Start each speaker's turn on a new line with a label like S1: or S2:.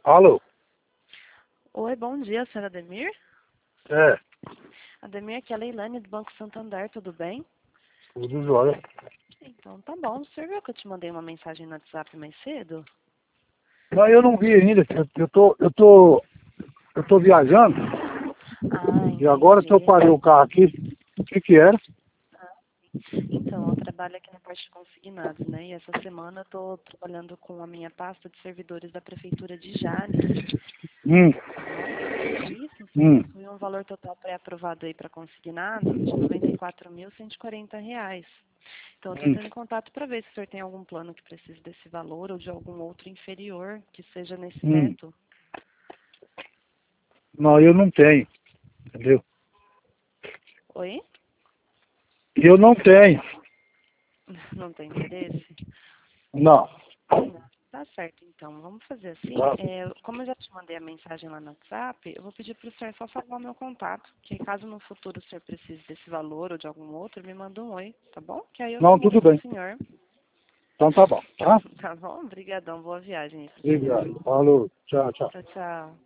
S1: Alô?
S2: Oi, bom dia, senhora Ademir.
S1: É,
S2: Ademir, aqui é a Leilane do Banco Santander, tudo bem?
S1: tudo jóia.
S2: Então, tá bom. O senhor viu que eu te mandei uma mensagem no WhatsApp mais cedo?
S1: Não, eu não vi ainda. Eu tô viajando
S2: Ah,
S1: e agora que eu
S2: entendi.
S1: parei o carro aqui, o que que era?
S2: Então, eu trabalho aqui na parte de consignados, né? E essa semana eu tô trabalhando com a minha pasta de servidores da Prefeitura de Jales,
S1: Hum,
S2: tá bom? E isso
S1: hum,
S2: foi um valor total pré-aprovado aí para consignados de R$ 94.140. Então, eu estou
S1: hum,
S2: entrando em contato para ver se o senhor tem algum plano que precise desse valor ou de algum outro inferior que seja nesse
S1: hum.
S2: teto.
S1: Não, eu não tenho, entendeu?
S2: Oi?
S1: Eu não tenho.
S2: Não tem interesse?
S1: Não.
S2: Não. Tá certo, então. Vamos fazer assim.
S1: Tá?
S2: Como eu já te mandei a mensagem lá no WhatsApp, eu vou pedir para o senhor só salvar o meu contato, que caso no futuro o senhor precise desse valor ou de algum outro, me manda um oi, tá bom? Que aí eu
S1: Não,
S2: removo
S1: tudo
S2: para o
S1: bem.
S2: senhor.
S1: Então tá bom, tá?
S2: Tá bom? Obrigadão. Boa viagem aí para o senhor.
S1: Obrigado. Falou. Tchau, tchau.
S2: Tchau, tchau.